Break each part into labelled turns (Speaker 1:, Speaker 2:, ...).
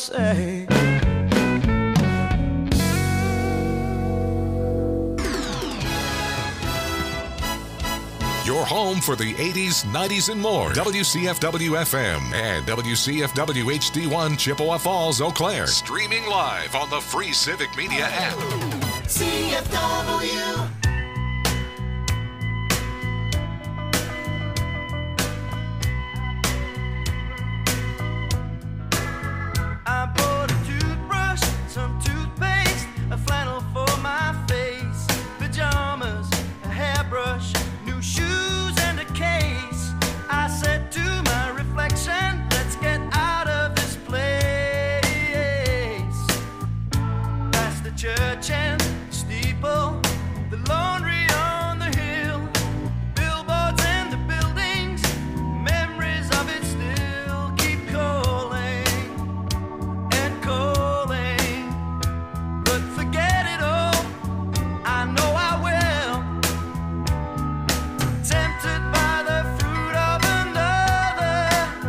Speaker 1: say.
Speaker 2: Your home for the 80s, 90s, and more. WCFW-FM and WCFW HD1 Chippewa Falls, Eau Claire. Streaming live on the free Civic Media app.
Speaker 1: CFW. I bought a toothbrush, some toothpaste, a flannel for my face, pajamas, a hairbrush, new shoes and a case. I said to my reflection, let's get out of this place. Past the church and steeple, the laundry on the hill, billboards and the buildings, memories of it still keep calling and calling. But forget it all, I know I will. Tempted by the fruit of another,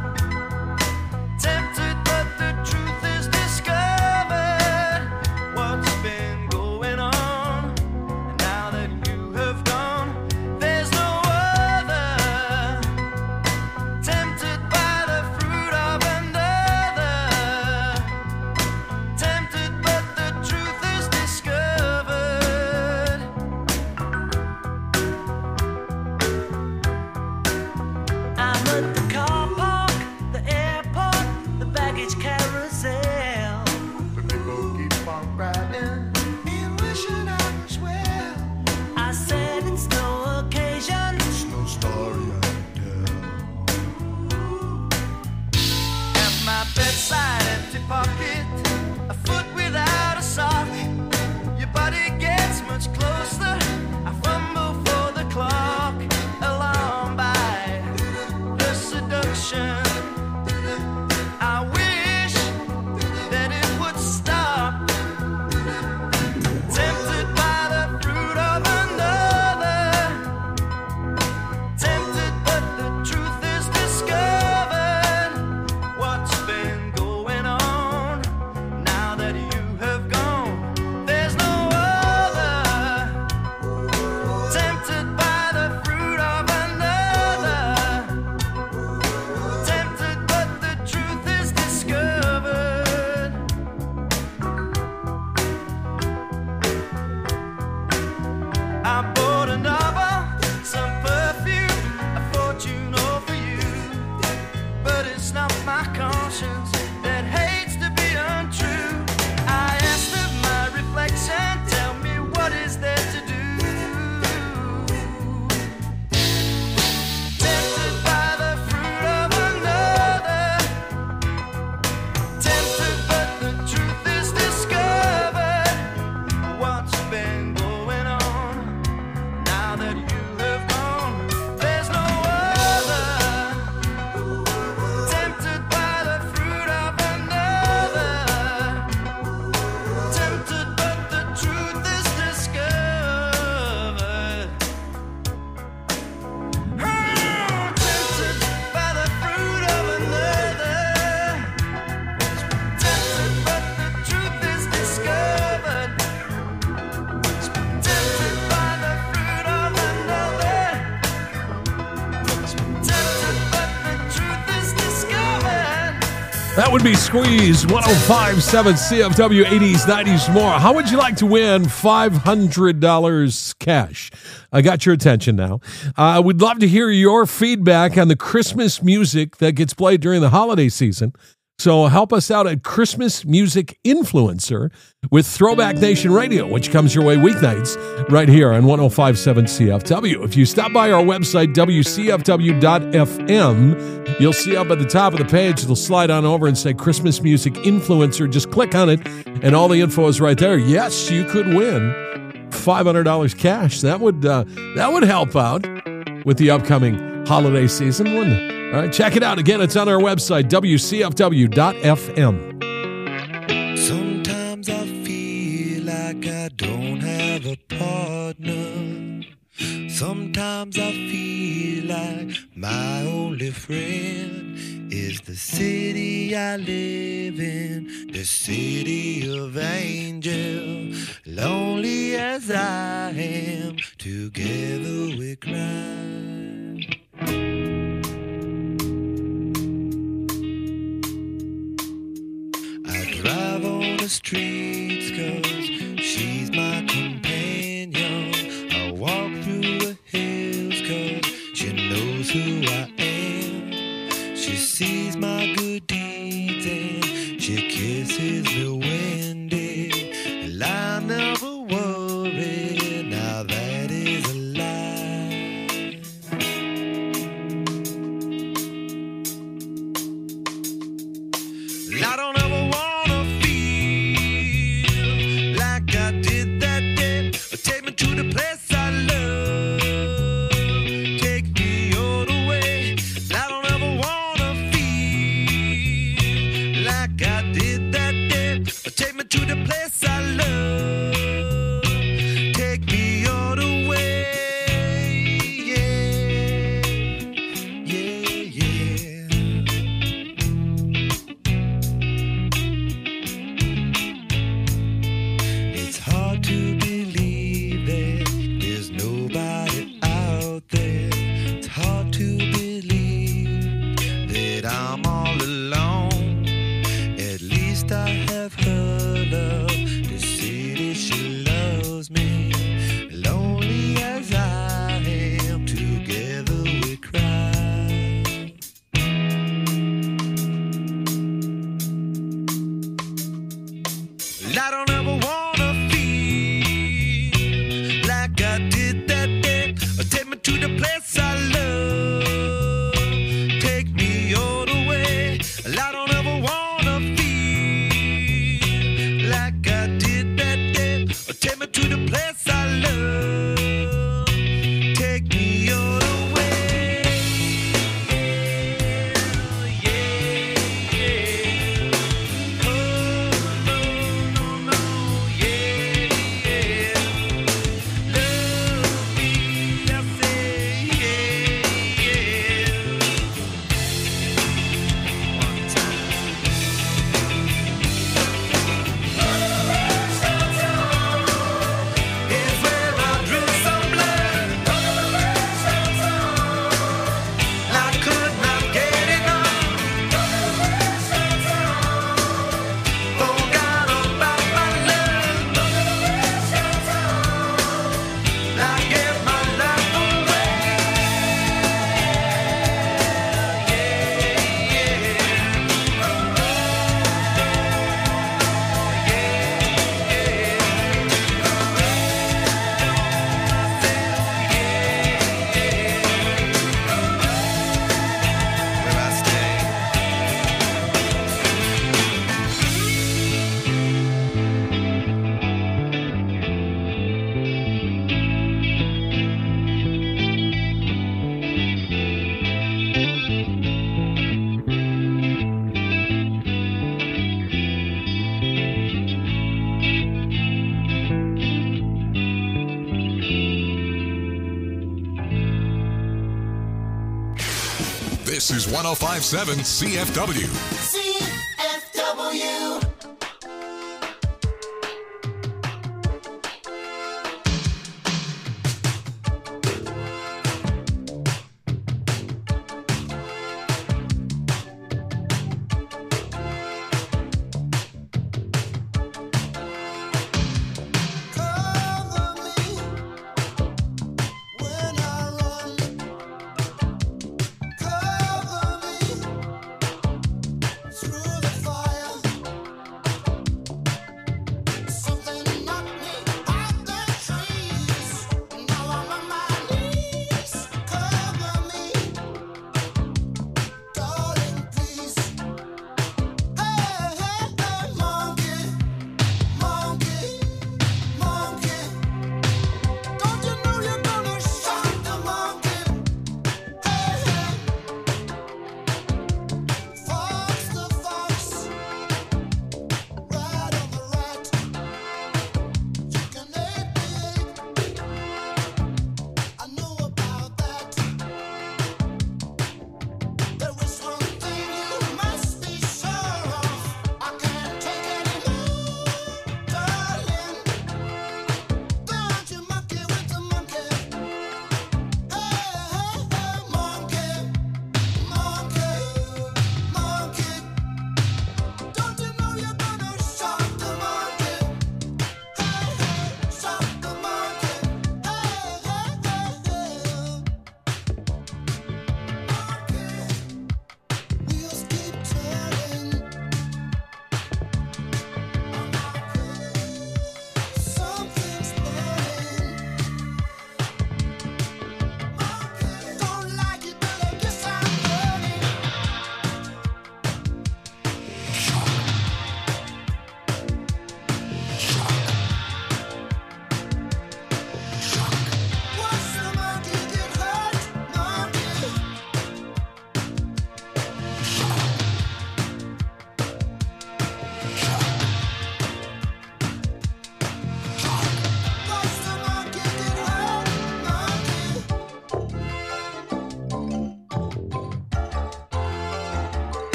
Speaker 1: tempted but the truth is discovered. What's been going on? And now that you have gone, there's no other. Tempted by the fruit of another, tempted but the truth is discovered. I'm at the car park, the airport, the baggage carousel. But people keep on riding and wishing I was well. I said it's no occasion, it's no story I can tell. At my bedside, empty pocket, a foot without a sock. Your body gets much closer. I fumble for the clock, alarmed by the seduction. I wish that it would stop. Tempted by the fruit of another, tempted but the truth is discovered. What's been going on now that you have gone? There's no other. Tempted by the fruit of another, tempted but the truth is discovered. I bought a novel, some perfume, a fortune all for you. But it's not my conscience that hates to be untrue. I asked of my reflection, tell me what is there to do. Tempted by the fruit of another, tempted but the truth is discovered. What's been going on now that you have gone? There's no other. Tempted by the fruit of another, tempted but the truth is discovered. Oh, tempted by the fruit of another, tempted but the truth is discovered. Tempted by the fruit of another, tempted but the truth is discovered.
Speaker 3: That would be Squeeze, 105.7 CFW, 80s, 90s, more. How would you like to win $500 cash? I got your attention now. We'd love to hear your feedback on the Christmas music that gets played during the holiday season. So help us out at Christmas Music Influencer with Throwback Nation Radio, which comes your way weeknights right here on 105.7 CFW. If you stop by our website, WCFW.FM, you'll see up at the top of the page, it'll slide on over and say Christmas Music Influencer. Just click on it, and all the info is right there. Yes, you could win $500 cash. That would help out with the upcoming holiday season, wouldn't it? All right, check it out. Again, it's on our website, WCFW.FM.
Speaker 4: Sometimes I feel like I don't have a partner. Sometimes I feel like my only friend is is the city I live in, the city of angel. Lonely as I am, together we cry. I drive on the streets 'cause she's my companion. I walk through the hills 'cause she knows who I am. She sees my good deeds and she kisses me windy. And I never worry, now that is a lie. I don't ever wanna feel like I did that day. Take me to the place I love. Take me all the way. I don't ever wanna feel like I did that day. Take me to the place I love. Take me all the way. Yeah, yeah, yeah. It's hard to believe that there's nobody out there. It's hard to believe that I'm all alone. At least I have her love. The city, she loves me. Lonely as I am, together we cry. I don't ever wanna feel like I did that day. Take me to the place I love. Take me all the way. I don't ever wanna feel like I did that day. Take me to the place I love. Take me all the way. Yeah, yeah. Oh, no, no, no. Yeah, yeah. Love me, I say, yeah, yeah. One time. It's where I drew some blood. I could not get enough. Forgot about my love. I gave my life away. Where I stay.
Speaker 2: This is 1057 CFW.
Speaker 5: CFW. Cover me when I run. Cover me.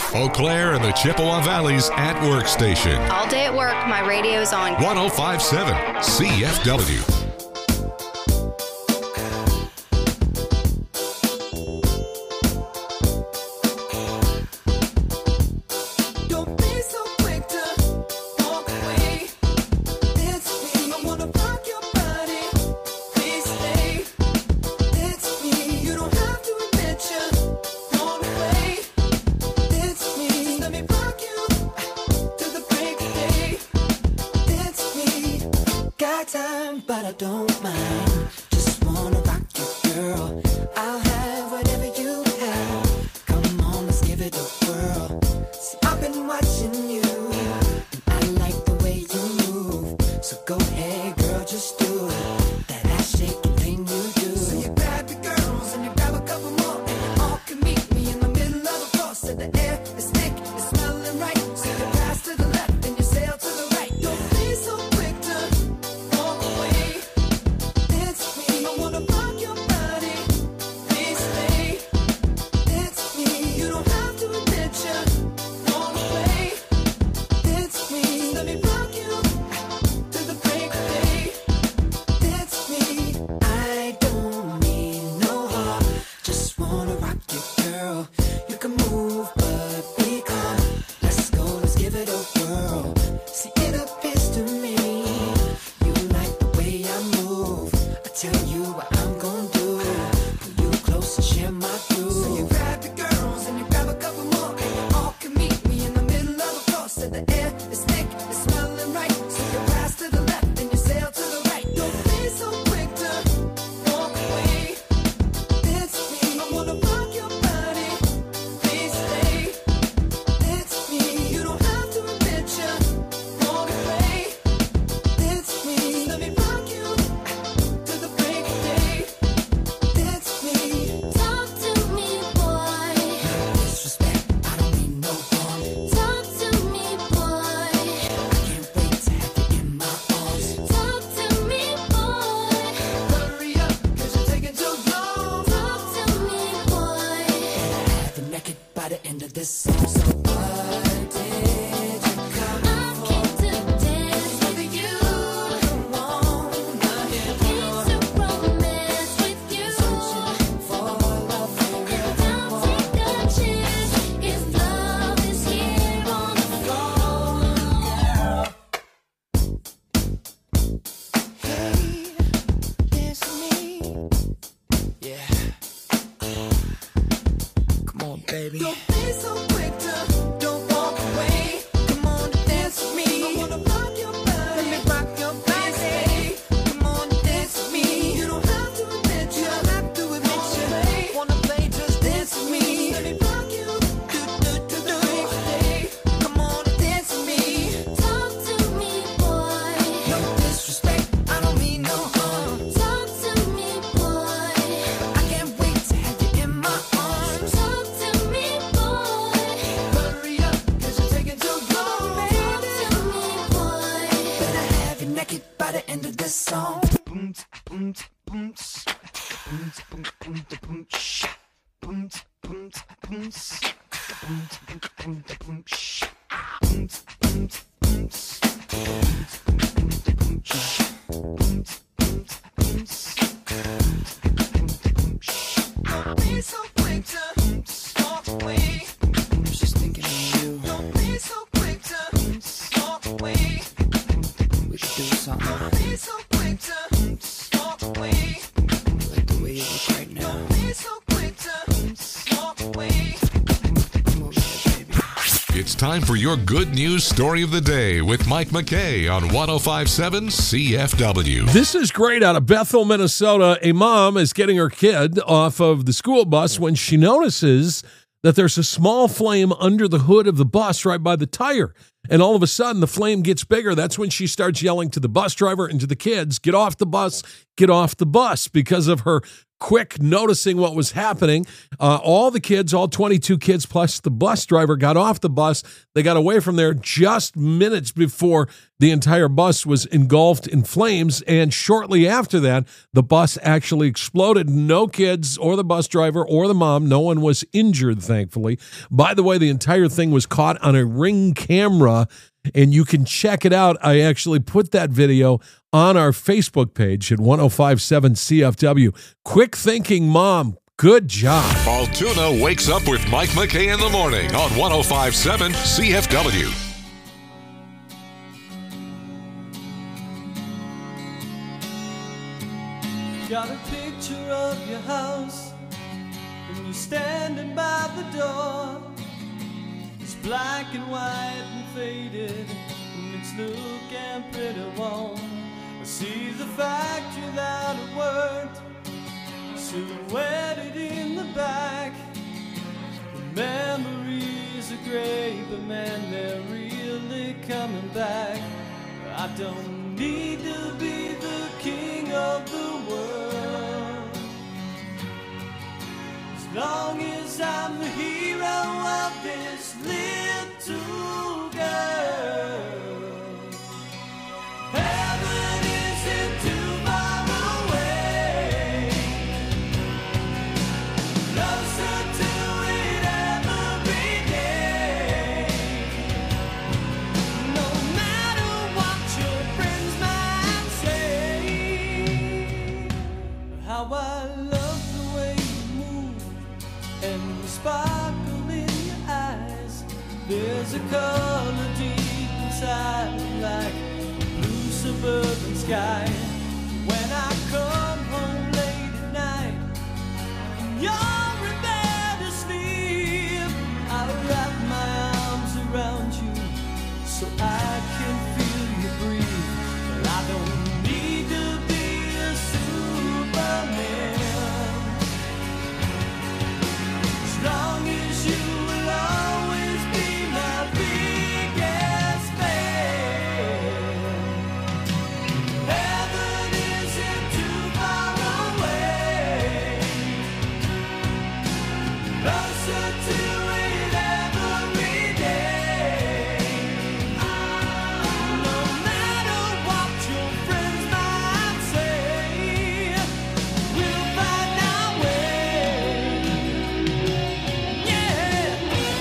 Speaker 2: Eau Claire and the Chippewa Valley's at work station.
Speaker 6: All day at work, my radio's on.
Speaker 2: 1057 CFW.
Speaker 5: Don't be so quick to walk away. It's me. I wanna rock your body. Please stay. It's me. You don't have to admit you're gone away. It's me. Just let me rock you till the break of day. It's me. Got time, but I don't mind. Just wanna rock you, girl. I'll have whatever you have. Come on, let's give it a whirl. See, I've been watching you, and I like the way you move. So go ahead, girl, just do it. That ass shaking thing you do. So you grab your girls and you grab a couple more, and you all can meet me in the middle of the floor. So the air is thick, it's smelling right. So you pass to the left and you sail to the right. Don't be so quick to walk away. It's me. I wanna rock your body. Please stay. It's me. You don't have to admit you're gone away. It's me. Let me rock you till the break of day. It's me. I don't mean no harm. Just wanna rock you, girl. You can move, but be calm. Let's go, let's give it a whirl. See, it appears to me you like the way I move. I tell you what I'm gonna do. Pull you close and share my groove. So you grab your girls and you grab a couple more, and you all can meet me in the middle of the floor. So the air is thick, it's smelling right. So you pass to the left and you sail to the right. Don't be so quick to walk away. It's me. I wanna rock your body. Please stay. It's me. You don't have to admit you're gone away. It's me. Let me rock you till the break of day. It's me.
Speaker 7: Talk to me, boy.
Speaker 5: Disrespect, I don't mean no harm.
Speaker 7: Talk to me, boy.
Speaker 5: I can't wait to have you in my arms.
Speaker 7: Talk to me, boy.
Speaker 5: Hurry up, 'cause you're taking too long.
Speaker 7: Talk to me, boy.
Speaker 5: I have you naked by the end of this song. So what did you come
Speaker 7: I came to dance with you.
Speaker 5: on?
Speaker 7: Came to romance with you.
Speaker 5: For love,
Speaker 7: Now take a chance if love is here on the floor.
Speaker 5: hey, it's me. Yeah. Come on, baby. Don't be so quick to don't walk away. Come on, dance with me. I wanna rock your body. Let me rock your body. Come on, dance with me. You don't have to admit you. Don't have to admit you. Wanna play? Just dance with me. Let me rock you. Do. Come on, dance with me.
Speaker 7: Talk to me, boy.
Speaker 5: No disrespect, I don't mean no harm.
Speaker 7: Talk to me, boy.
Speaker 5: I can't wait to have you in my arms.
Speaker 7: Talk to me, boy.
Speaker 5: Hurry up, 'cause you're taking too long,
Speaker 7: Talk
Speaker 5: baby.
Speaker 7: to me, boy.
Speaker 5: Better have you naked by the end of this song. Don't be so quick to walk away. I was just thinking of you. Don't be so quick to walk away. We could do something. Don't be so quick to walk away. Like the way you look right now. Don't be so quick to walk away. Come over here, baby.
Speaker 2: It's time for your good news story of the day with Mike McKay on 1057 CFW.
Speaker 3: This is great out of Bethel, Minnesota. A mom is getting her kid off of the school bus when she notices that there's a small flame under the hood of the bus right by the tire. And all of a sudden, the flame gets bigger. That's when she starts yelling to the bus driver and to the kids, get off the bus, because of her quick noticing what was happening. All the kids, all 22 kids plus the bus driver got off the bus. They got away from there just minutes before the entire bus was engulfed in flames. And shortly after that, the bus actually exploded. No kids or the bus driver or the mom. No one was injured, thankfully. By the way, the entire thing was caught on a Ring camera, and you can check it out. I actually put that video on our Facebook page at 1057 CFW. Quick thinking, Mom. Good job.
Speaker 2: Altoona wakes up with Mike McKay in the morning on 1057 CFW.
Speaker 8: Got a picture of your house, and you're standing by the door. It's black and white and faded, and it's looking pretty warm. I see the factory that it worked, silhouetted in the back. The memories are great, but man, they're really coming back. I don't need to be the king of the world, as long as I'm the hero of this little girl. Heaven isn't too far away, closer to it every day. No matter what your friends might say, how I love the way you move and the sparkle in your eyes. There's a color deep inside, like blue suburban sky. When I come home late at night, you're in bed asleep, I wrap my arms around you so I can feel you breathe. But I don't need to be a Superman, as long as you will always be my biggest fan. Heaven isn't too far away, closer to it every day. No matter what your friends might say, we'll find our way. Yeah.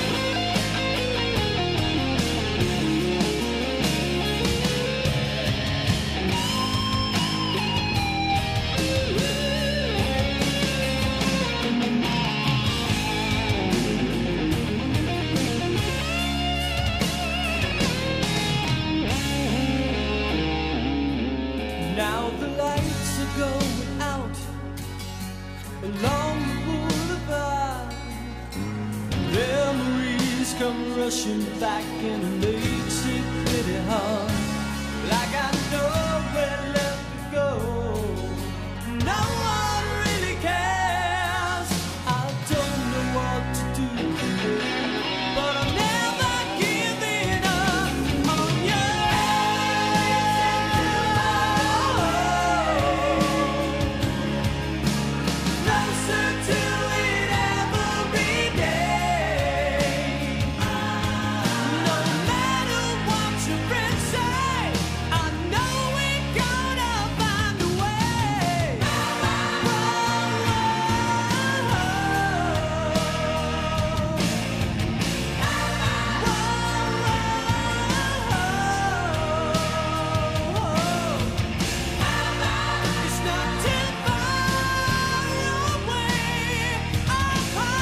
Speaker 8: Now the lights are going out along the boulevard. Memories come rushing back and it makes it pretty hard. Like I know where left to go. No one really cares. I don't know what to do, but I'm never giving up on you. Closer to it every day. No matter what your friends say, I know we're gonna find a way. It's not too far away.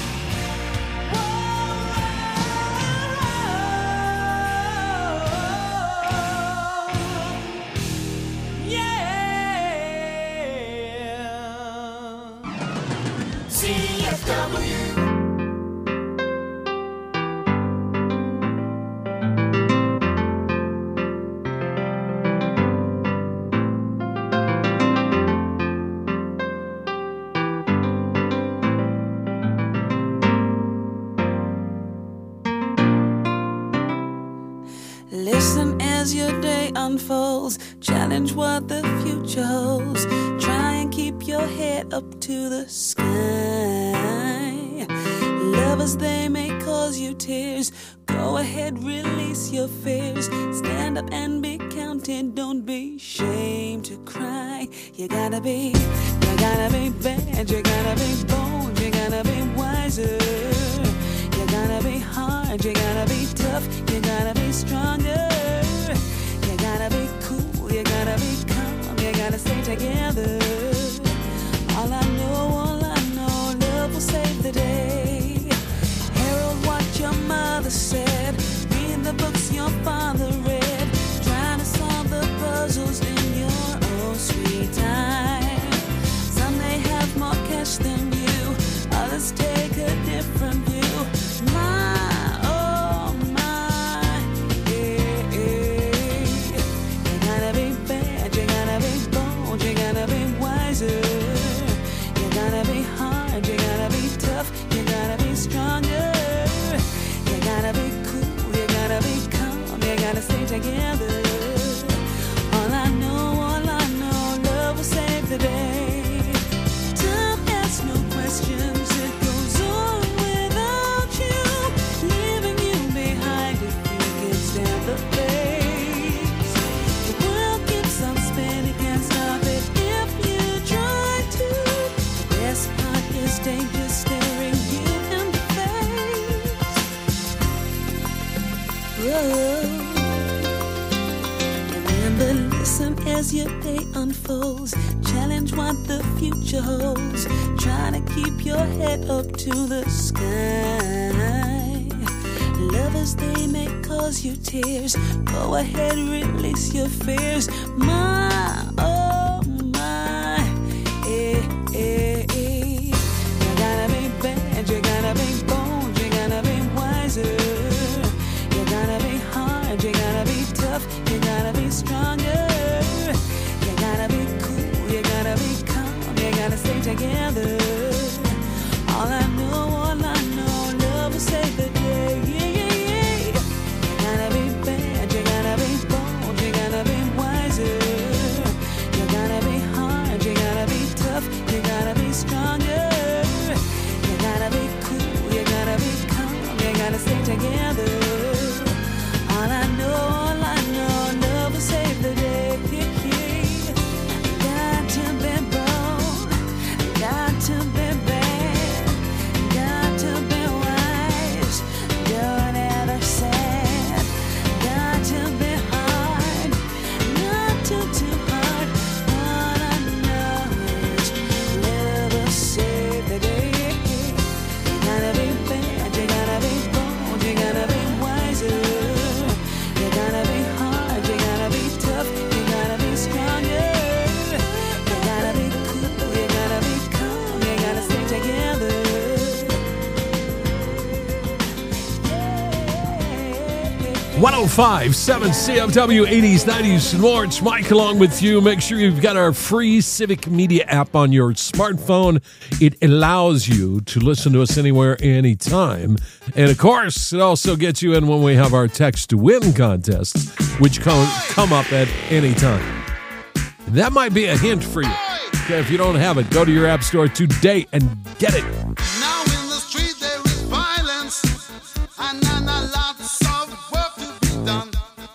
Speaker 8: CFW.
Speaker 9: Listen as your day unfolds. Challenge what the future holds. Try and keep keep your head up to the sky. Lovers, they may cause you tears. Go ahead, release your fears. Stand up and be counted. Don't be ashamed to cry. You gotta be bad. You gotta be bold. You gotta be wiser. You gotta be hard. You gotta be tough. You gotta be stronger. You gotta be cool. You gotta be calm. You gotta stay together. All I know, love will save the day. Harold, what your mother said. Read the books your father read. Trying to solve the puzzles in your own sweet time. Some may have more cash than you. Others take a different view. My, oh my, yeah, yeah. You gotta be bad. You gotta be bold. You gotta be wiser. You gotta be hard. You gotta be tough. You gotta be stronger. You gotta be cool. You gotta be calm. You gotta stay together. All I know, love will save the day. Time asks no questions. It goes on without you, leaving you behind if you can stand the pace. The world keeps on spinning, can't stop it if you try to. The best part is danger staring you in the face. Whoa. Remember, listen as your day unfolds. Challenge what the future holds. Try to keep your head up to the sky. Lovers, they may cause you tears. Go ahead, release your fears. My, oh my, eh, eh, eh. You gotta be bad, you gotta be bold, you gotta be wiser. You gotta be hard, you gotta be tough, you gotta be stronger. You gotta be cool, you gotta be calm, you gotta stay together. All I know, love will save the day. Yeah, yeah, yeah. You gotta be bad, you gotta be bold, you gotta be wiser. You gotta be hard, you gotta be tough, you gotta be stronger. You gotta be cool, you gotta be calm, you gotta stay together. All I know, love will save the day. Got to be bold, got to be bad, got to be wise. Don't ever sad, got to be hard, not too hard. All I know is love will save the day. You gotta be bad, you gotta be bold, you gotta be wiser. You gotta be hard, you gotta be tough, you gotta be stronger. You gotta be cool, you gotta be calm, you gotta stay together.
Speaker 3: 105.7 CFW 80s, 90s, and more. It's Mike along with you. Make sure you've got our free Civic Media app on your smartphone. It allows you to listen to us anywhere, anytime. And of course, it also gets you in when we have our Text to Win contests, which come up at any time. That might be a hint for you. Okay, if you don't have it, go to your app store today and get it.
Speaker 10: Now in the street there is violence, and lots of work to be done.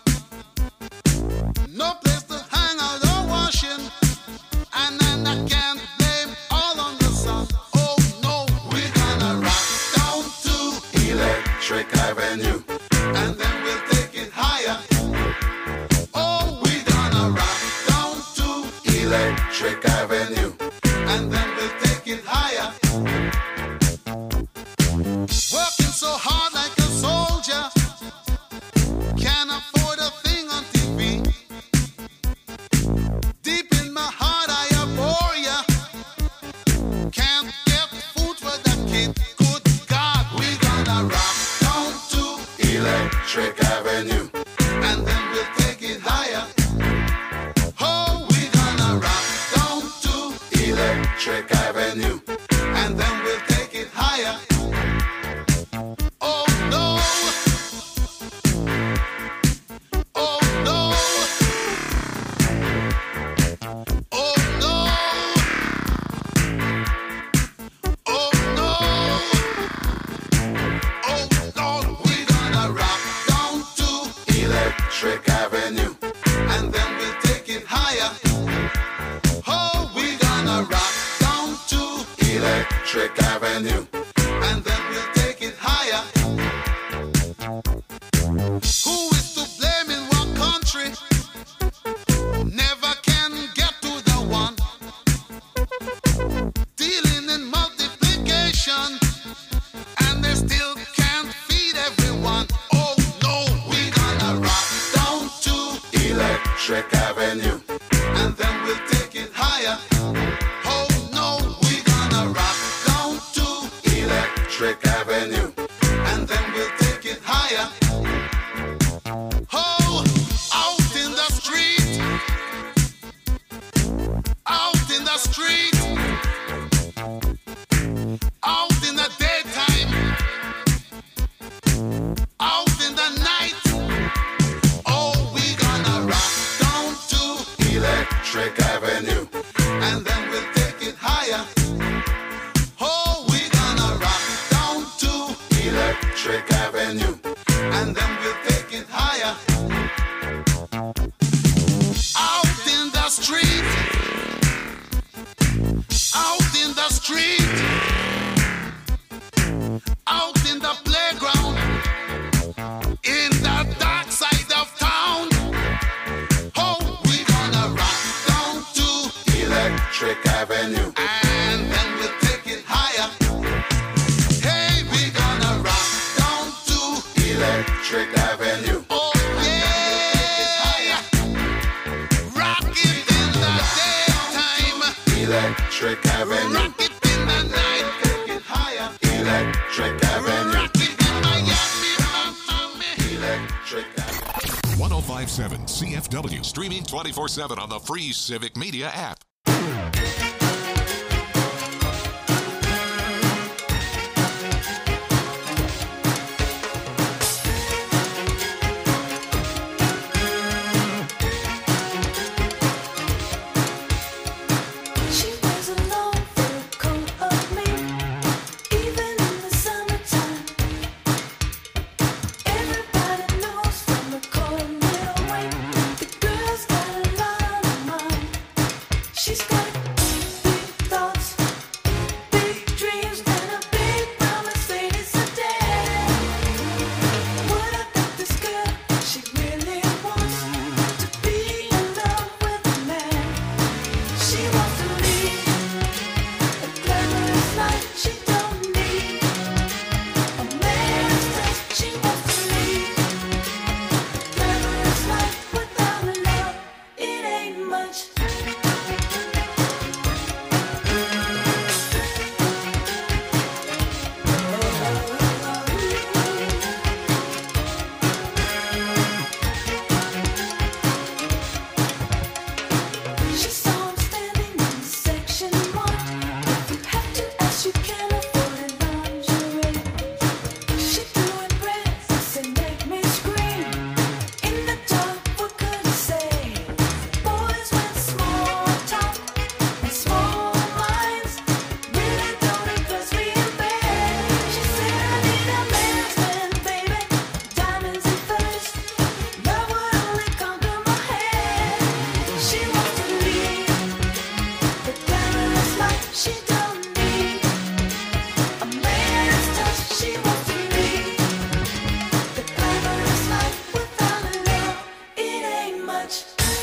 Speaker 10: No place to hang out or washing, and I can't blame all on the sun. Oh no, we're gonna rock down to Electric Avenue, and then we'll take it higher. Oh, we're gonna rock down to Electric Avenue, and then we'll take it higher. Working so hard like a soldier, can't afford a thing on TV. Deep in my heart I abhor ya. Can't get food for that kid. Good God, we're gonna rock down to Electric Avenue, and then we'll take it higher. Oh, we're gonna rock down to Electric Avenue, and then we'll take it higher. Oh no, oh no, oh no, Electric Avenue. And then we'll take it higher. Oh, we're gonna rock down to Electric Avenue. And then we'll take it higher. Who is to blame in one country? Never can get to the one. Dealing in multiplication, and they still can't feed everyone. Oh no, we're gonna rock down to Electric Avenue, and then we'll take it higher. Oh no, we're gonna rock down to Electric Avenue, and then we'll take it higher. Oh, out in the street, out in the street, out in the daytime, out in the night. Oh, we gonna rock down to Electric Avenue, and then we'll take it higher. Oh, we gonna rock down to Electric Avenue, and then we'll take it higher. Out in the street, out in the street, out in the playground, in the dark side of town. Oh, we gonna rock down to Electric Avenue, and then we'll take it higher. Hey, we gonna rock down to Electric Avenue. Oh yeah, rock it in the daytime, Electric Avenue. Rock it in the night, take it higher, Electric Avenue. Rock it in Miami, Electric Avenue.
Speaker 2: 1057 CFW, streaming 24/7 on the free Civic Media app.
Speaker 5: She wears a long fur coat of me, even in the summertime. Everybody knows from the corner away, the girl's got a lot of mind. She's got big thoughts, big dreams, and a big promise waiting someday. What about this girl? She really wants to be in love with a man. She wants to lead a glamorous life. She don't need a man's touch. She wants to lead a glamorous life without a love. It ain't much. She saw him standing in section 1. If you have to ask, you can afford a lingerie. She threw in breasts and make me scream. In the dark, what could I say? Boys with small talk and small minds really don't impress me in bed. She said, I need a man's man, baby, diamonds and furs. Love would only conquer my head. She wants to lead the glamorous life. She don't need a man's touch. She wants to lead the glamorous life without a love. It ain't much.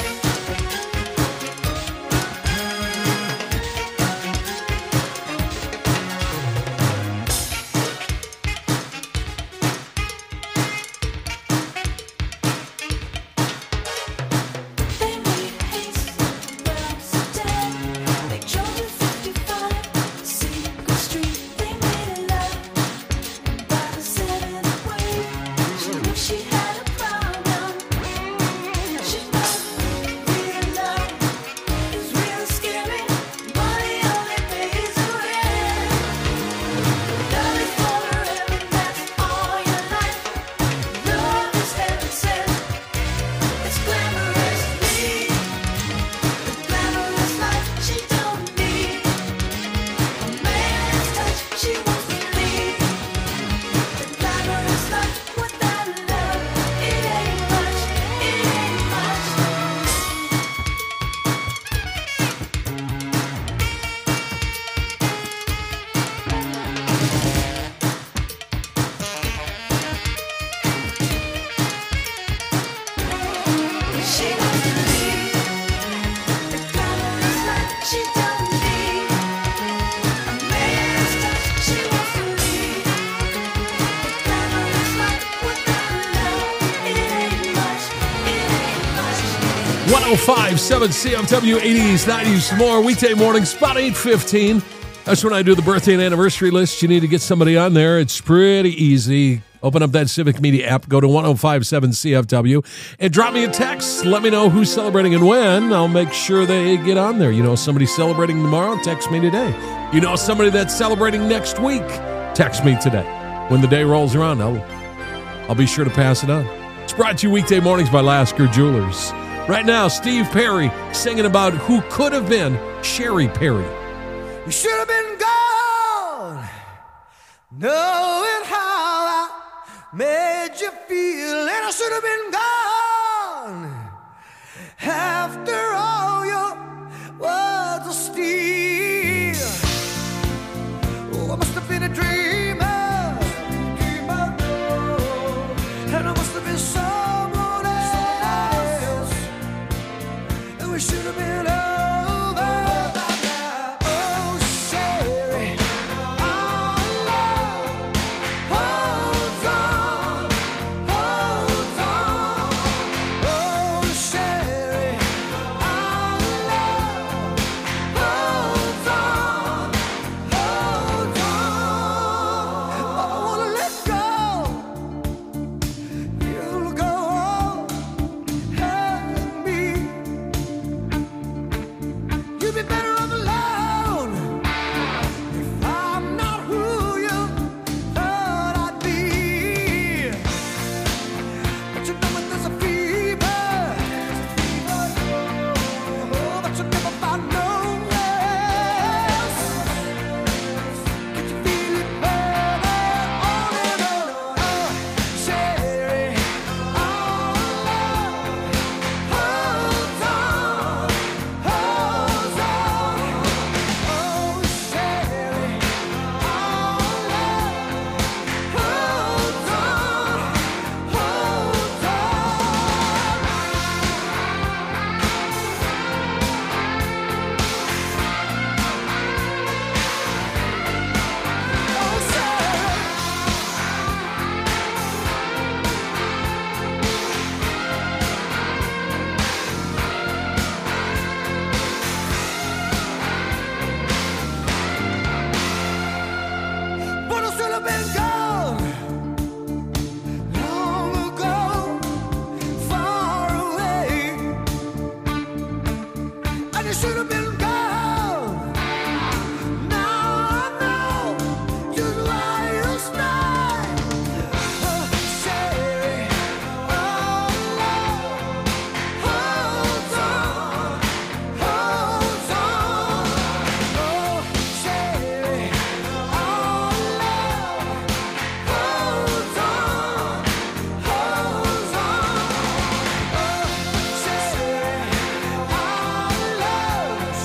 Speaker 5: They made haste around Sedan. They drove to 55 Secret Street. They made love by the 7th wave. She knew she had a problem. She thought real love is real scary. Money only pays the rent. Love is forever, that's all your life. Love is heaven sent. It's glamorous, lead the glamorous life. She don't need a man's touch. She wants to lead the glamorous life without love.
Speaker 3: 105.7 CFW 80s, 90s, more. Weekday mornings, about 8:15. That's when I do the birthday and anniversary list. You need to get somebody on there. It's pretty easy. Open up that Civic Media app, go to 105.7 CFW, and drop me a text. Let me know who's celebrating and when. I'll make sure they get on there. You know somebody celebrating tomorrow? Text me today. You know somebody that's celebrating next week? Text me today. When the day rolls around, I'll be sure to pass it on. It's brought to you weekday mornings by Lasker Jewelers. Right now, Steve Perry singing about who could have been Sherry Perry.
Speaker 8: You should have been gone, knowing how I made you feel, and I should have been gone after all your words of steel. Oh, I must have been a dreamer, and I must have been someone else, and we should have been over. Oh, Sherry, our love holds on, holds on. Oh, Sherry, our love holds on, holds on. I wanna let go. You'll go on and me. You'd be better off alone if I'm not who you thought I'd be. But you know when there's a fever, oh, but you never find no rest. Can you feel it burning on and on? Oh, Sherry, our love holds on, holds on. Oh, Sherry, our love holds on, holds on. Oh, Sherry. But I should have been gone long ago, far away. And you should have been gone. Now I know just why you stay. Oh, Sherry, our love holds on, holds on. Oh, Sherry, our love holds on, holds on. Oh, Sherry, our love holds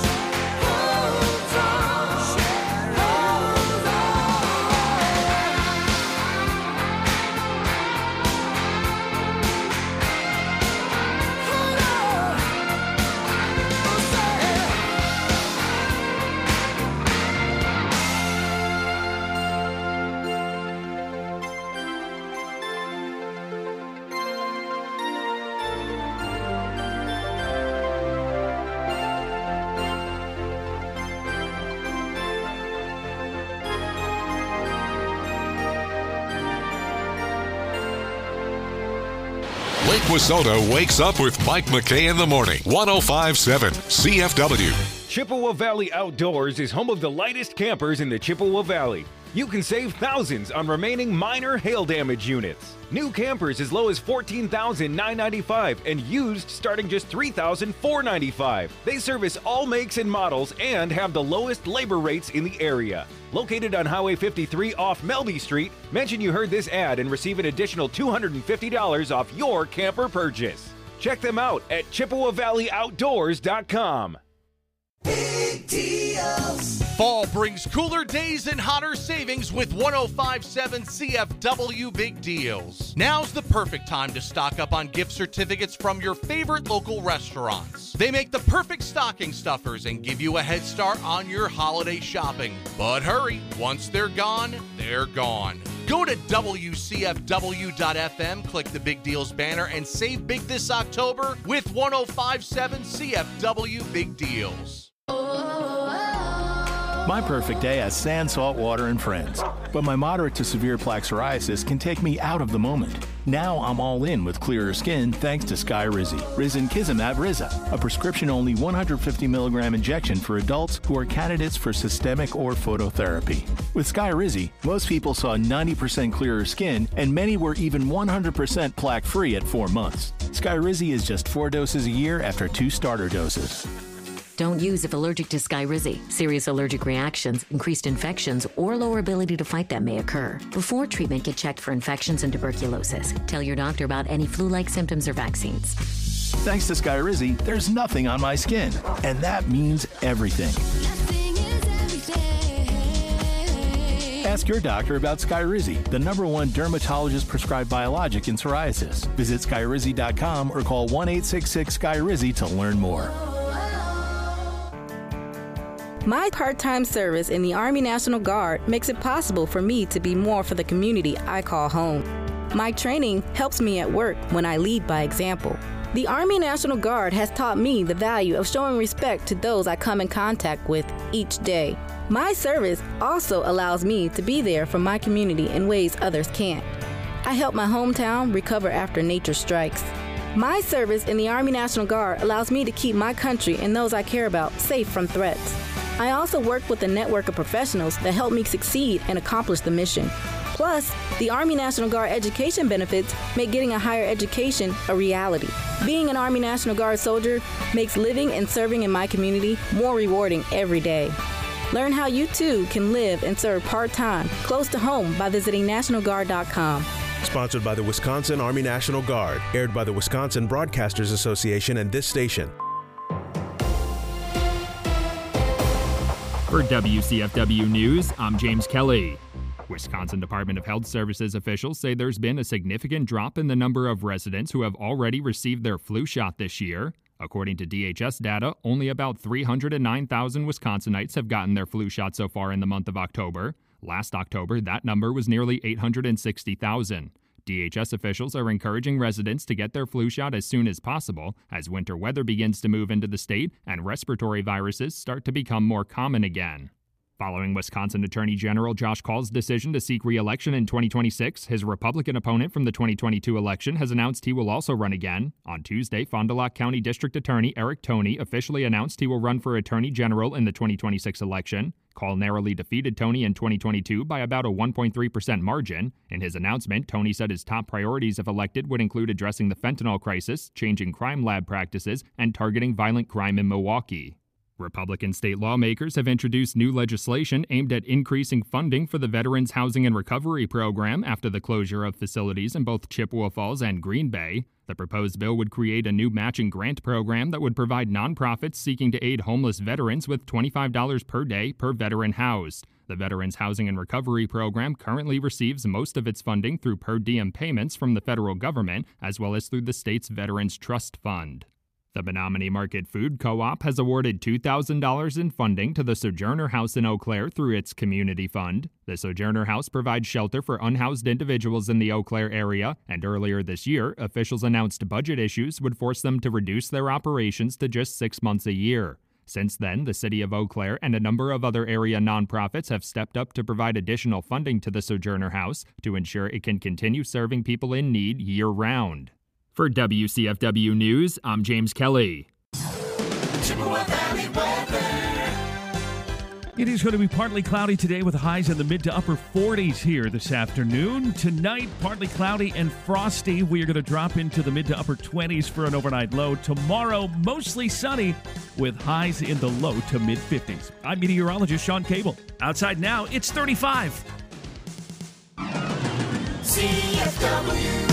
Speaker 2: Lake Wissota wakes up with Mike McKay in the morning. 105.7 CFW.
Speaker 11: Chippewa Valley Outdoors is home of the lightest campers in the Chippewa Valley. You can save thousands on remaining minor hail damage units. New campers as low as $14,995 and used starting just $3,495. They service all makes and models and have the lowest labor rates in the area. Located on Highway 53 off Melby Street, mention you heard this ad and receive an additional $250 off your camper purchase. Check them out at ChippewaValleyOutdoors.com.
Speaker 8: Big deals.
Speaker 12: Fall brings cooler days and hotter savings with 105.7 CFW Big Deals. Now's the perfect time to stock up on gift certificates from your favorite local restaurants. They make the perfect stocking stuffers and give you a head start on your holiday shopping. But hurry, once they're gone, they're gone. Go to WCFW.FM, click the Big Deals banner, and save big this October with 105.7 CFW Big Deals.
Speaker 13: My perfect day has sand, salt water, and friends. But my moderate to severe plaque psoriasis can take me out of the moment. Now I'm all in with clearer skin thanks to Skyrizi. Risankizumab Riza, a prescription-only 150 milligram injection for adults who are candidates for systemic or phototherapy. With Skyrizi, most people saw 90% clearer skin, and many were even 100% plaque-free at 4 months. Skyrizi is just 4 doses a year after 2 starter doses.
Speaker 14: Don't use if allergic to Skyrizi. Serious allergic reactions, increased infections, or lower ability to fight them may occur. Before treatment, get checked for infections and tuberculosis. Tell your doctor about any flu-like symptoms or vaccines.
Speaker 13: Thanks to Skyrizi, there's nothing on my skin, and that means everything. Ask your doctor about Skyrizi, the #1 dermatologist-prescribed biologic in psoriasis. Visit Skyrizi.com or call 1-866-SKYRIZI to learn more.
Speaker 15: My part-time service in the Army National Guard makes it possible for me to be more for the community I call home. My training helps me at work when I lead by example. The Army National Guard has taught me the value of showing respect to those I come in contact with each day. My service also allows me to be there for my community in ways others can't. I help my hometown recover after nature strikes. My service in the Army National Guard allows me to keep my country and those I care about safe from threats. I also work with a network of professionals that help me succeed and accomplish the mission. Plus, the Army National Guard education benefits make getting a higher education a reality. Being an Army National Guard soldier makes living and serving in my community more rewarding every day. Learn how you too can live and serve part-time, close to home by visiting NationalGuard.com.
Speaker 16: Sponsored by the Wisconsin Army National Guard. Aired by the Wisconsin Broadcasters Association and this station.
Speaker 17: For WCFW News, I'm James Kelly. Wisconsin Department of Health Services officials say there's been a significant drop in the number of residents who have already received their flu shot this year. According to DHS data, only about 309,000 Wisconsinites have gotten their flu shot so far in the month of October. Last October, that number was nearly 860,000. DHS officials are encouraging residents to get their flu shot as soon as possible as winter weather begins to move into the state and respiratory viruses start to become more common again. Following Wisconsin Attorney General Josh Kaul's decision to seek re-election in 2026, his Republican opponent from the 2022 election has announced he will also run again. On Tuesday, Fond du Lac County District Attorney Eric Toney officially announced he will run for Attorney General in the 2026 election. Kaul narrowly defeated Toney in 2022 by about a 1.3% margin. In his announcement, Toney said his top priorities if elected would include addressing the fentanyl crisis, changing crime lab practices, and targeting violent crime in Milwaukee. Republican state lawmakers have introduced new legislation aimed at increasing funding for the Veterans Housing and Recovery Program after the closure of facilities in both Chippewa Falls and Green Bay. The proposed bill would create a new matching grant program that would provide nonprofits seeking to aid homeless veterans with $25 per day per veteran housed. The Veterans Housing and Recovery Program currently receives most of its funding through per diem payments from the federal government, as well as through the state's Veterans Trust Fund. The Menominee Market Food Co-op has awarded $2,000 in funding to the Sojourner House in Eau Claire through its community fund. The Sojourner House provides shelter for unhoused individuals in the Eau Claire area, and earlier this year, officials announced budget issues would force them to reduce their operations to just 6 months a year. Since then, the city of Eau Claire and a number of other area nonprofits have stepped up to provide additional funding to the Sojourner House to ensure it can continue serving people in need year-round. For WCFW News, I'm James Kelly.
Speaker 5: Chippewa Valley weather.
Speaker 18: It is going to be partly cloudy today with highs in the mid to upper 40s here this afternoon. Tonight, partly cloudy and frosty. We are going to drop into the mid to upper 20s for an overnight low. Tomorrow, mostly sunny with highs in the low to mid 50s. I'm meteorologist Sean Cable. Outside now, it's 35.
Speaker 5: CFW.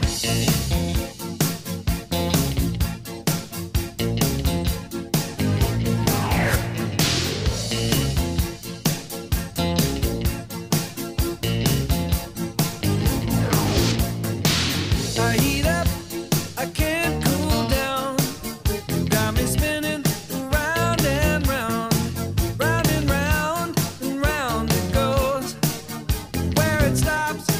Speaker 8: I heat up, I can't cool down. Got me spinning round and round, round and round and round it goes. Where it stops,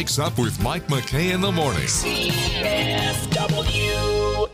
Speaker 2: wakes up with Mike McKay in the morning.
Speaker 19: CFW.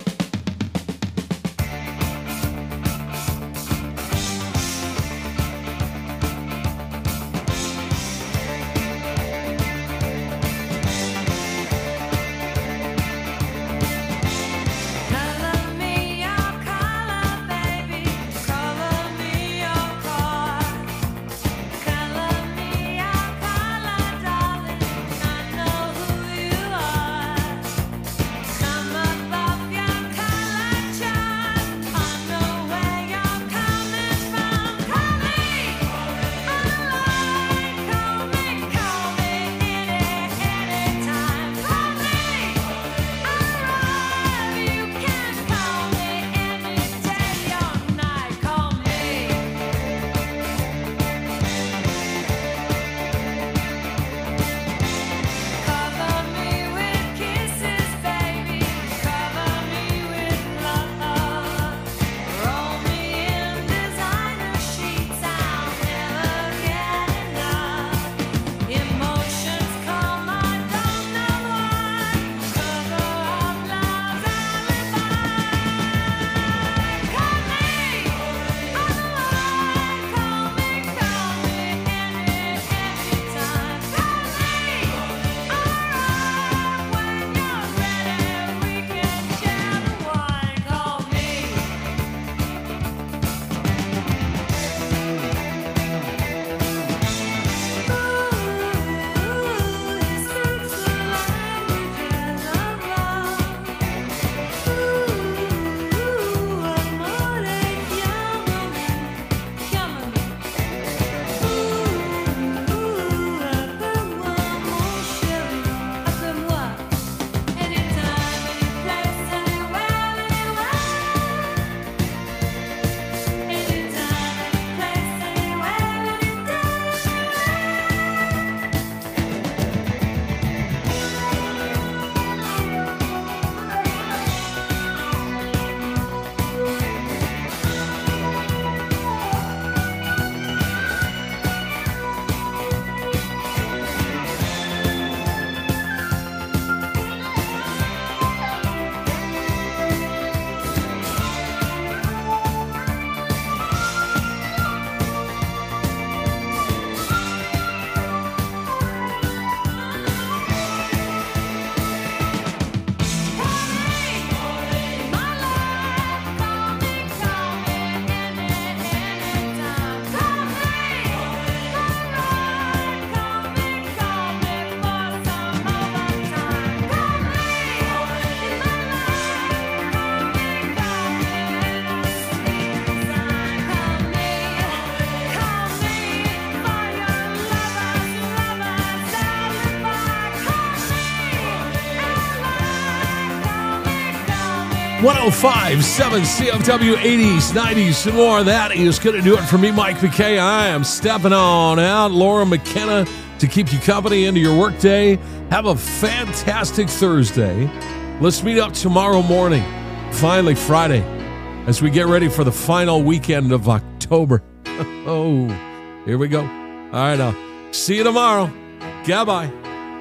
Speaker 3: .1057 CFW 80s, 90s, and more. That is going to do it for me, Mike McKay. I am stepping on out. Laura McKenna to keep you company into your workday. Have a fantastic Thursday. Let's meet up tomorrow morning, finally Friday, as we get ready for the final weekend of October. Oh, here we go. All right, now. See you tomorrow. Goodbye.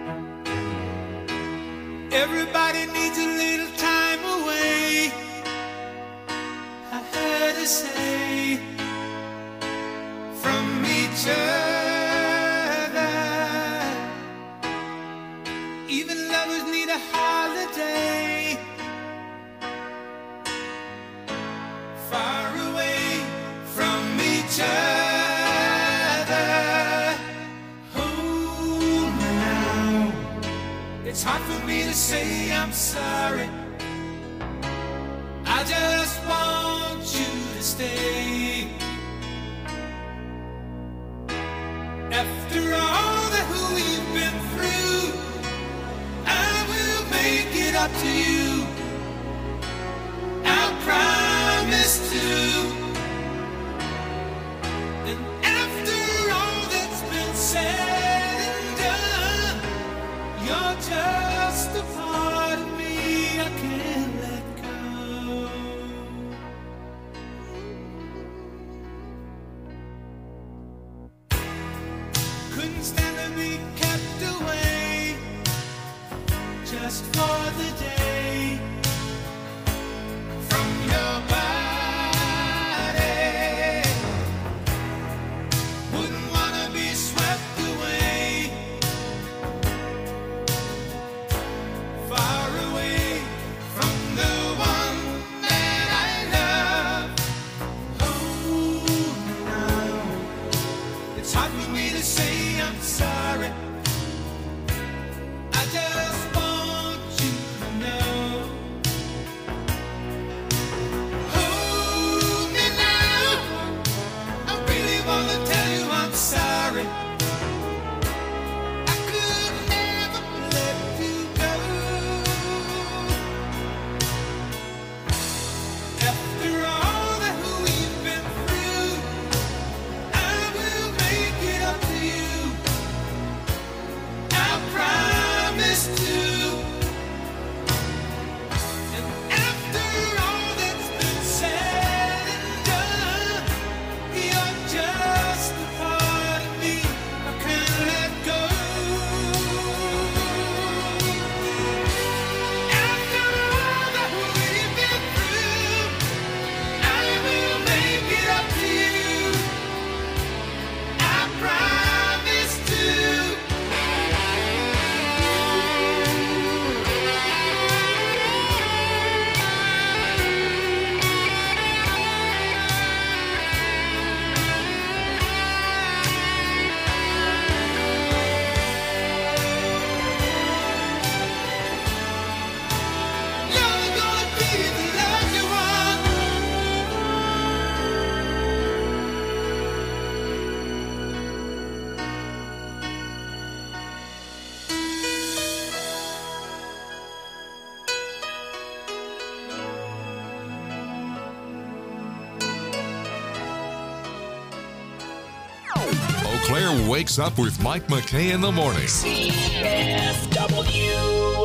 Speaker 8: Everybody needs a little time away. I heard her say from each other. Even lovers need a holiday. Far away from each other. Hold me now. It's hard for me to say I'm sorry. I just want you to stay. After all that we've been through, I will make it up to you. I promise to. And after all that's been said and done, you're just a part of me I can't let go. Couldn't stand to be kept away. just for the day. From your body, wouldn't wanna be swept away, far away from the one that I love. Oh, now it's hard for me to say I'm sorry. I just want you to know. Hold me now. I really want to tell you I'm sorry. I could never let you go. After all that we've been through, I will make it up to you. I promise to. And after all that's been said and done, you're just a part of me I can't let go. After all that we've been through, I will make it up to you. I promise to. You're gonna be the lucky one.
Speaker 2: Eau Claire wakes up with Mike McKay in the morning.
Speaker 19: CFW.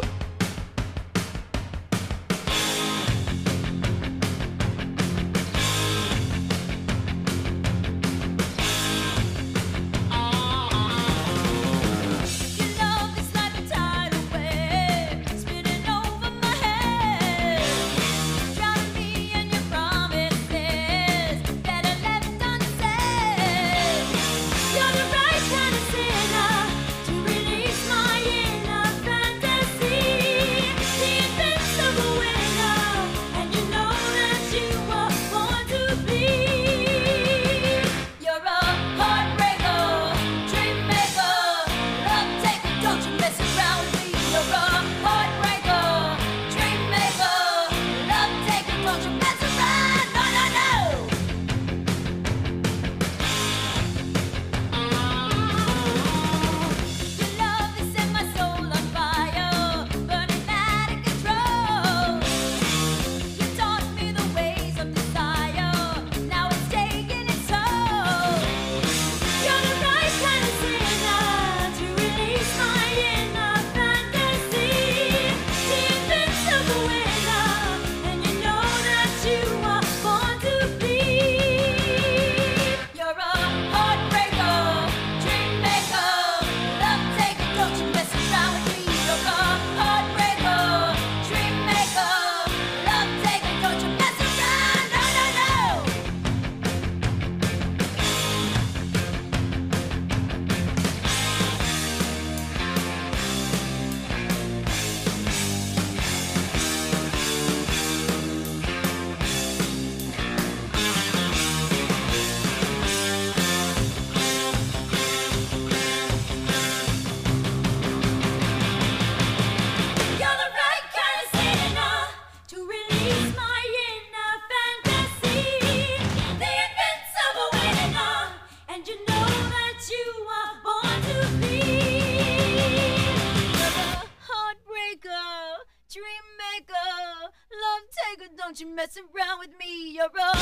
Speaker 5: Don't you mess around with me, you're a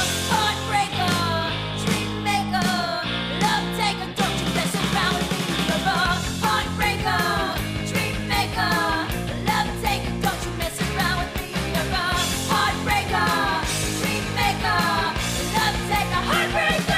Speaker 5: heartbreaker, dream maker, love taker. Don't you mess around with me, you're a heartbreaker, dream maker, love taker. Don't you mess around with me, you're a heartbreaker, dream maker, love taker, heartbreaker.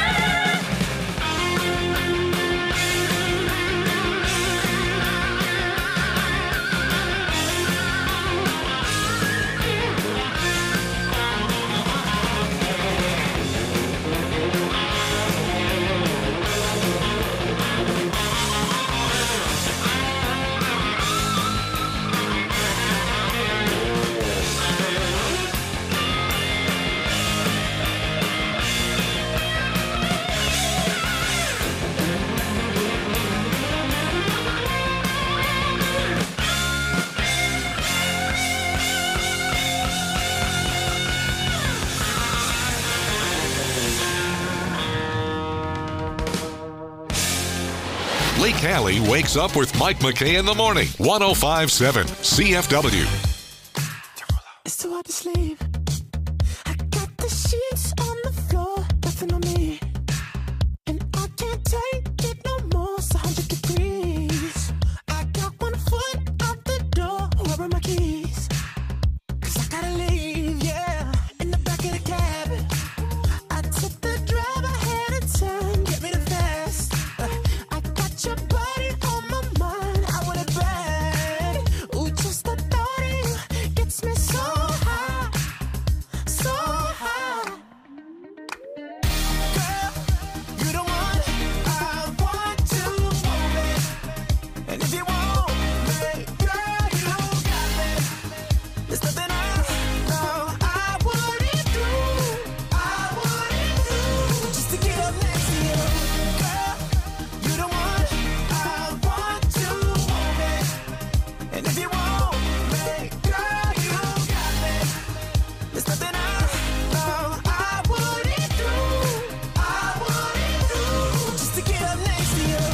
Speaker 2: Cali wakes up with Mike McKay in the morning. 105.7 CFW.
Speaker 5: It's too hard to sleep. I got the sheets on the floor, nothing on me. And I can't take it no more, it's 100 degrees. I got 1 foot out the door, where are my keys? 'Cause I gotta leave, yeah, in the back of the cab. I took the drive ahead of time, get me the fast. I got your body on my mind, I want it bad. Ooh, just the thought of you gets me so high, so high. Girl, you the one I want to move it. And if you want me, girl, you got me. There's nothing I wouldn't do, just to get up next to you. Girl, you the one I want to move it. And if you want me, girl, you got me. There's nothing I wouldn't do, just to get up next to you.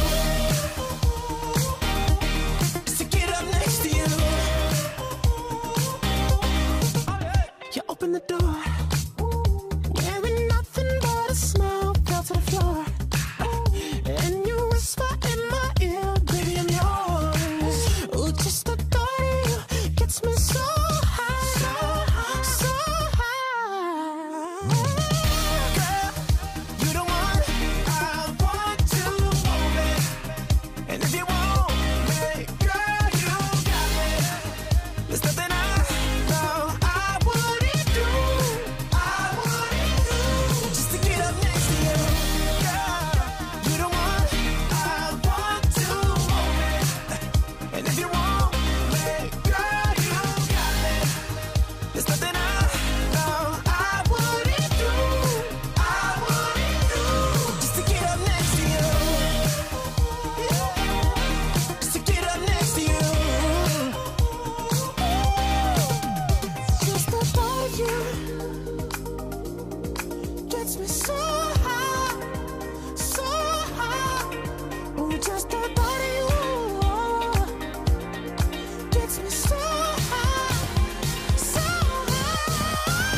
Speaker 5: Just to get up next to you. You open the door,